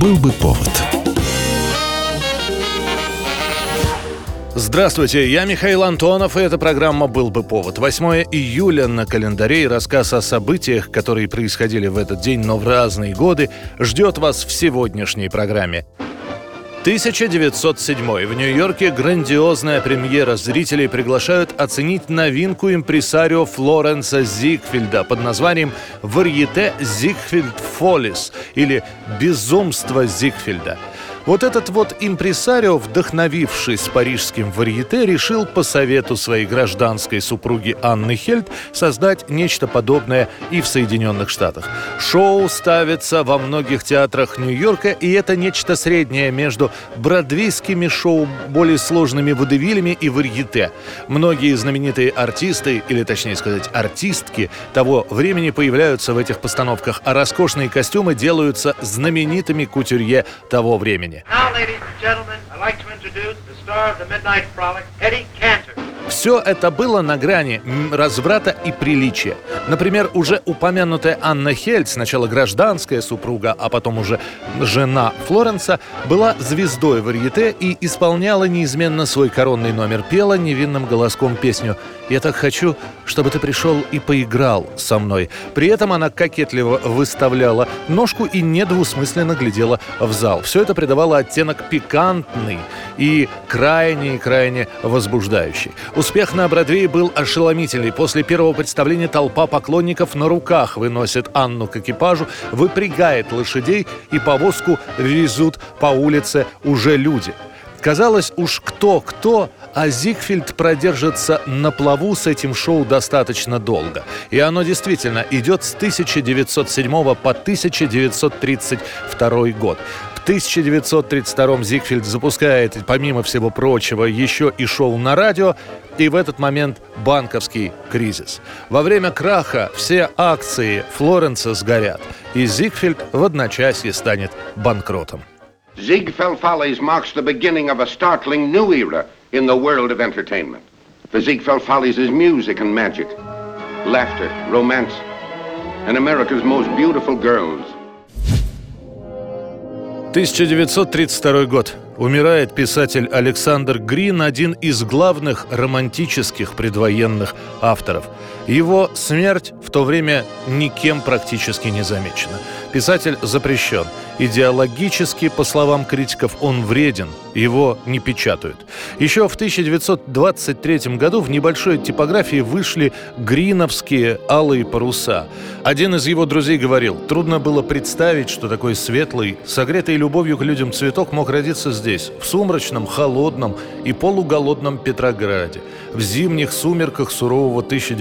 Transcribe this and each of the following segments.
Был бы повод. Здравствуйте, я Михаил Антонов, и эта программа «Был бы повод». 8 июля на календаре, и рассказ о событиях, которые происходили в этот день, но в разные годы, ждет вас в сегодняшней программе. 1907. В Нью-Йорке грандиозная премьера. Зрителей приглашают оценить новинку импресарио Флоренса Зигфельда под названием «Варьете Зигфельд Фоллис» или «Безумство Зигфельда». Вот этот вот импресарио, вдохновившись парижским варьете, решил по совету своей гражданской супруги Анны Хельд создать нечто подобное и в Соединенных Штатах. Шоу ставится во многих театрах Нью-Йорка, и это нечто среднее между бродвейскими шоу, более сложными водевилями и варьете. Многие знаменитые артисты, или точнее сказать артистки, того времени появляются в этих постановках, а роскошные костюмы делаются знаменитыми кутюрье того времени. Now, ladies and gentlemen, I'd like to introduce the star of the Midnight Frolic, Eddie Cantor. Все это было на грани разврата и приличия. Например, уже упомянутая Анна Хельд, сначала гражданская супруга, а потом уже жена Флоренса, была звездой варьете и исполняла неизменно свой коронный номер, пела невинным голоском песню «Я так хочу, чтобы ты пришел и поиграл со мной». При этом она кокетливо выставляла ножку и недвусмысленно глядела в зал. Все это придавало оттенок пикантный и крайне возбуждающий. Успех на Бродвее был ошеломительный. После первого представления толпа поклонников на руках выносит Анну к экипажу, выпрягает лошадей, и повозку везут по улице уже люди. Казалось, уж кто-кто, а Зигфельд продержится на плаву с этим шоу достаточно долго. И оно действительно идет с 1907 по 1932 год. В 1932 Зигфельд запускает, помимо всего прочего, еще и шоу на радио, и в этот момент банковский кризис. Во время краха все акции Флоренса сгорят, и Зигфельд в одночасье станет банкротом. Ziegfeld Follies marks the beginning of a startling new era in the world of entertainment. For Ziegfeld Follies is music and magic, laughter, romance, and America's most beautiful girls. 1932 год. Умирает писатель Александр Грин, один из главных романтических предвоенных авторов. Его смерть в то время никем практически не замечена. Писатель запрещен. Идеологически, по словам критиков, он вреден. Его не печатают. Еще в 1923 году в небольшой типографии вышли гриновские «Алые паруса». Один из его друзей говорил: трудно было представить, что такой светлый, согретый любовью к людям цветок мог родиться здесь, в сумрачном, холодном и полуголодном Петрограде, в зимних сумерках сурового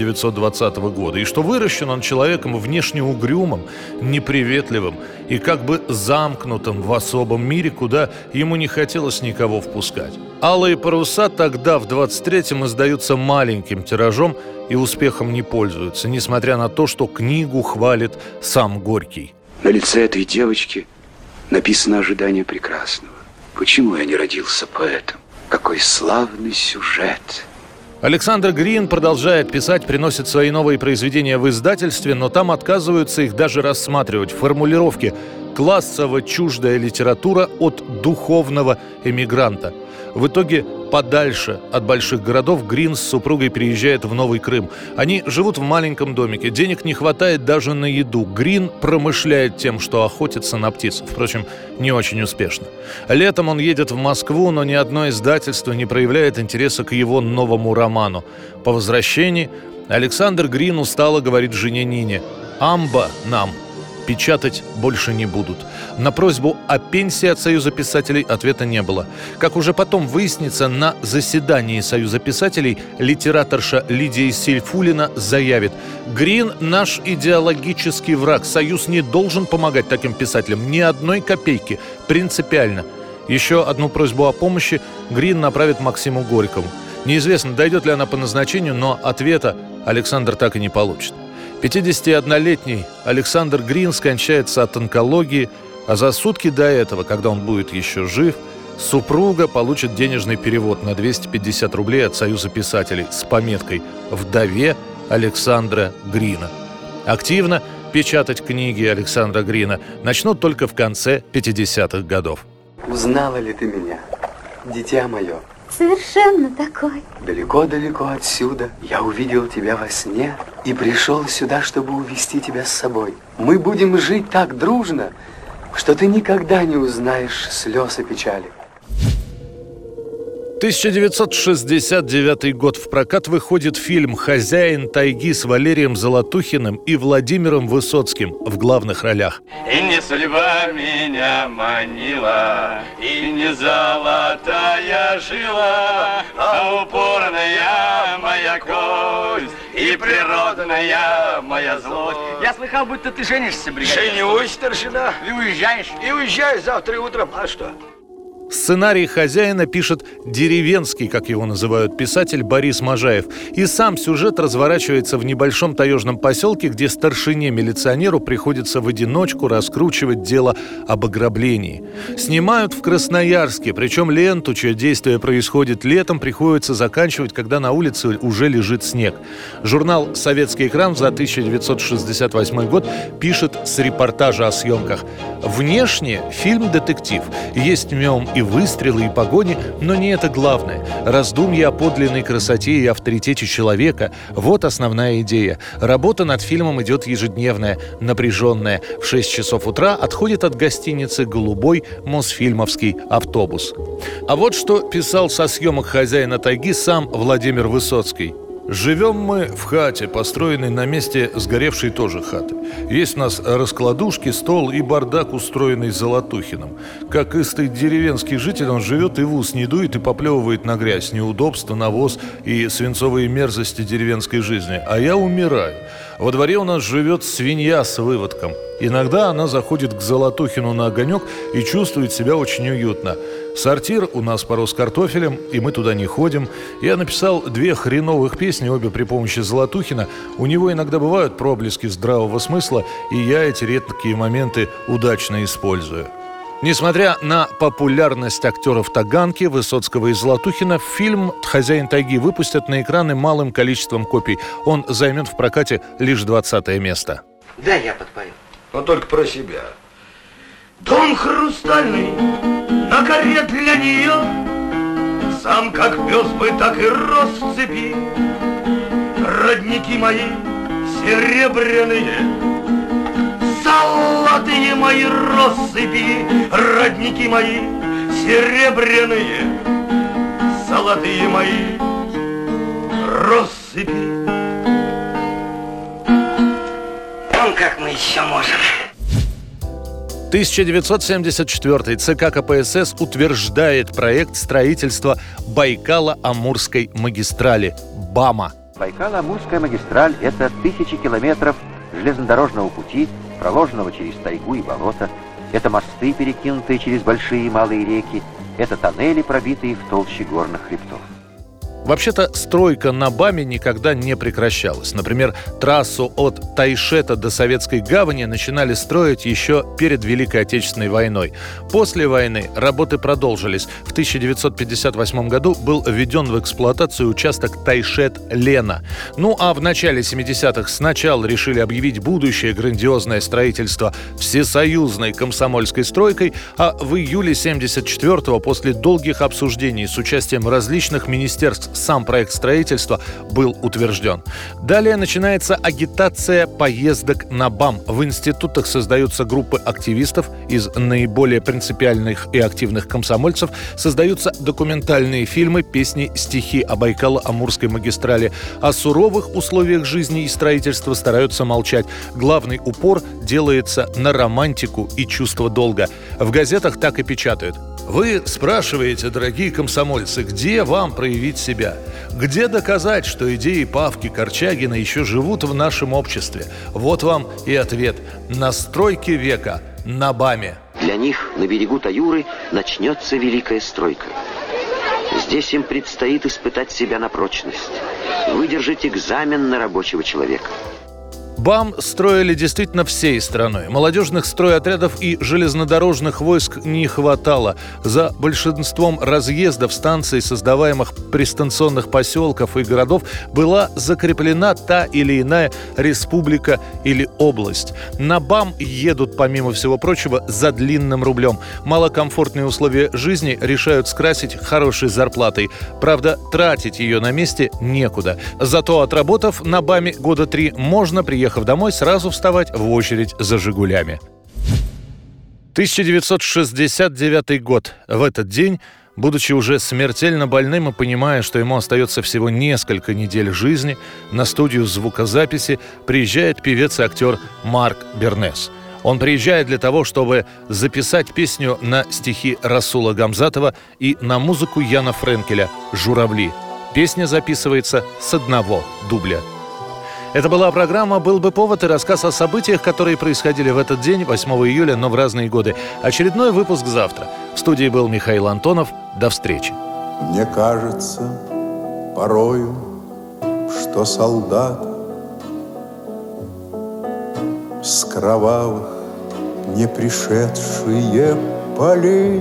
1920 года, и что выращен он человеком внешне угрюмым, неприветливым и как бы замкнутым в особом мире, куда ему не хотелось никого впускать. «Алые паруса» тогда, в 23-м, издаются маленьким тиражом и успехом не пользуются, несмотря на то, что книгу хвалит сам Горький. На лице этой девочки написано ожидание прекрасного. Почему я не родился поэтом? Какой славный сюжет! Александр Грин продолжает писать, приносит свои новые произведения в издательстве, но там отказываются их даже рассматривать. Формулировки «классово чуждая литература от духовного эмигранта». В итоге подальше от больших городов Грин с супругой переезжает в Новый Крым. Они живут в маленьком домике, денег не хватает даже на еду. Грин промышляет тем, что охотится на птиц, впрочем, не очень успешно. Летом он едет в Москву, но ни одно издательство не проявляет интереса к его новому роману. По возвращении Александр Грин устало говорит жене Нине: «Амба нам печатать больше не будут». На просьбу о пенсии от Союза писателей ответа не было. Как уже потом выяснится, на заседании Союза писателей литераторша Лидия Сейфуллина заявит: «Грин – наш идеологический враг. Союз не должен помогать таким писателям. Ни одной копейки. Принципиально». Еще одну просьбу о помощи Грин направит Максиму Горькому. Неизвестно, дойдет ли она по назначению, но ответа Александр так и не получит. 51-летний Александр Грин скончается от онкологии, а за сутки до этого, когда он будет еще жив, супруга получит денежный перевод на 250 рублей от Союза писателей с пометкой «Вдове Александра Грина». Активно печатать книги Александра Грина начнут только в конце 50-х годов. Узнала ли ты меня, дитя мое? Совершенно такой. Далеко-далеко отсюда я увидел тебя во сне и пришел сюда, чтобы увести тебя с собой. Мы будем жить так дружно, что ты никогда не узнаешь слез и печали. 1969 год. В прокат выходит фильм «Хозяин тайги» с Валерием Золотухиным и Владимиром Высоцким в главных ролях. И не судьба меня манила, и не золотая жила, а упорная моя кость и природная моя злость. Я слыхал, будто ты женишься, бригадир. Женюсь, старшина. И уезжаешь? И уезжаю завтра утром. А что? Сценарий «Хозяина» пишет деревенский, как его называют, писатель Борис Можаев. И сам сюжет разворачивается в небольшом таежном поселке, где старшине-милиционеру приходится в одиночку раскручивать дело об ограблении. Снимают в Красноярске, причем ленту, чье действие происходит летом, приходится заканчивать, когда на улице уже лежит снег. Журнал «Советский экран» за 1968 год пишет с репортажа о съемках. Внешне фильм детектив. Есть в нем и выстрелы, и погони, но не это главное. Раздумье о подлинной красоте и авторитете человека – вот основная идея. Работа над фильмом идет ежедневная, напряженная. В 6 часов утра отходит от гостиницы голубой мосфильмовский автобус. А вот что писал со съемок «Хозяина тайги» сам Владимир Высоцкий. «Живем мы в хате, построенной на месте сгоревшей тоже хаты. Есть у нас раскладушки, стол и бардак, устроенный Золотухиным. Как истый деревенский житель, он живет и в ус не дует и поплевывает на грязь, неудобства, навоз и свинцовые мерзости деревенской жизни. А я умираю. Во дворе у нас живет свинья с выводком. Иногда она заходит к Золотухину на огонек и чувствует себя очень уютно. Сортир у нас порос картофелем, и мы туда не ходим. Я написал 2 хреновых песни, обе при помощи Золотухина. У него иногда бывают проблески здравого смысла, и я эти редкие моменты удачно использую». Несмотря на популярность актеров Таганки, Высоцкого и Золотухина, фильм «Хозяин тайги» выпустят на экраны малым количеством копий. Он займет в прокате лишь 20-е место. Да, я подпою. Но только про себя. Дом хрустальный, на коре для нее, сам как пес бы, так и рос в цепи. Родники мои серебряные, золотые мои россыпи. Родники мои серебряные, золотые мои россыпи. Вон как мы еще можем. 1974. ЦК КПСС утверждает проект строительства Байкало-Амурской магистрали БАМа. Байкало-Амурская магистраль – это 1000 километров железнодорожного пути, проложенного через тайгу и болото. Это мосты, перекинутые через большие и малые реки. Это тоннели, пробитые в толще горных хребтов. Вообще-то стройка на БАМе никогда не прекращалась. Например, трассу от Тайшета до Советской гавани начинали строить еще перед Великой Отечественной войной. После войны работы продолжились. В 1958 году был введен в эксплуатацию участок Тайшет-Лена. Ну а в начале 70-х сначала решили объявить будущее грандиозное строительство всесоюзной комсомольской стройкой, а в июле 74-го после долгих обсуждений с участием различных министерств сам проект строительства был утвержден. Далее начинается агитация поездок на БАМ. В институтах создаются группы активистов из наиболее принципиальных и активных комсомольцев. Создаются документальные фильмы, песни, стихи о Байкало-Амурской магистрали. О суровых условиях жизни и строительства стараются молчать. Главный упор делается на романтику и чувство долга. В газетах так и печатают. Вы спрашиваете, дорогие комсомольцы, где вам проявить себя? Где доказать, что идеи Павки Корчагина еще живут в нашем обществе? Вот вам и ответ. На стройке века, на БАМе. Для них на берегу Таюры начнется великая стройка. Здесь им предстоит испытать себя на прочность, выдержать экзамен на рабочего человека. БАМ строили действительно всей страной. Молодежных стройотрядов и железнодорожных войск не хватало. За большинством разъездов станций, создаваемых пристанционных поселков и городов, была закреплена та или иная республика или область. На БАМ едут, помимо всего прочего, за длинным рублем. Малокомфортные условия жизни решают скрасить хорошей зарплатой. Правда, тратить ее на месте некуда. Зато, отработав на БАМе года 3, можно, приехав домой, сразу вставать в очередь за «Жигулями». 1969 год. В этот день, будучи уже смертельно больным и понимая, что ему остается всего несколько недель жизни, на студию звукозаписи приезжает певец и актер Марк Бернес. Он приезжает для того, чтобы записать песню на стихи Расула Гамзатова и на музыку Яна Френкеля «Журавли». Песня записывается с одного дубля. Это была программа «Был бы повод» и рассказ о событиях, которые происходили в этот день, 8 июля, но в разные годы. Очередной выпуск завтра. В студии был Михаил Антонов. До встречи. Мне кажется порою, что солдат с кровавых не пришедшие полей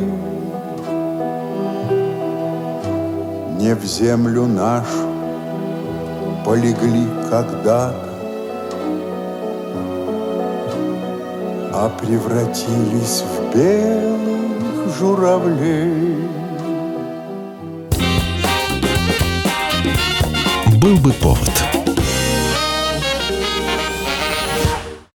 не в землю нашу полегли когда-то, а превратились в белых журавлей. Был бы повод.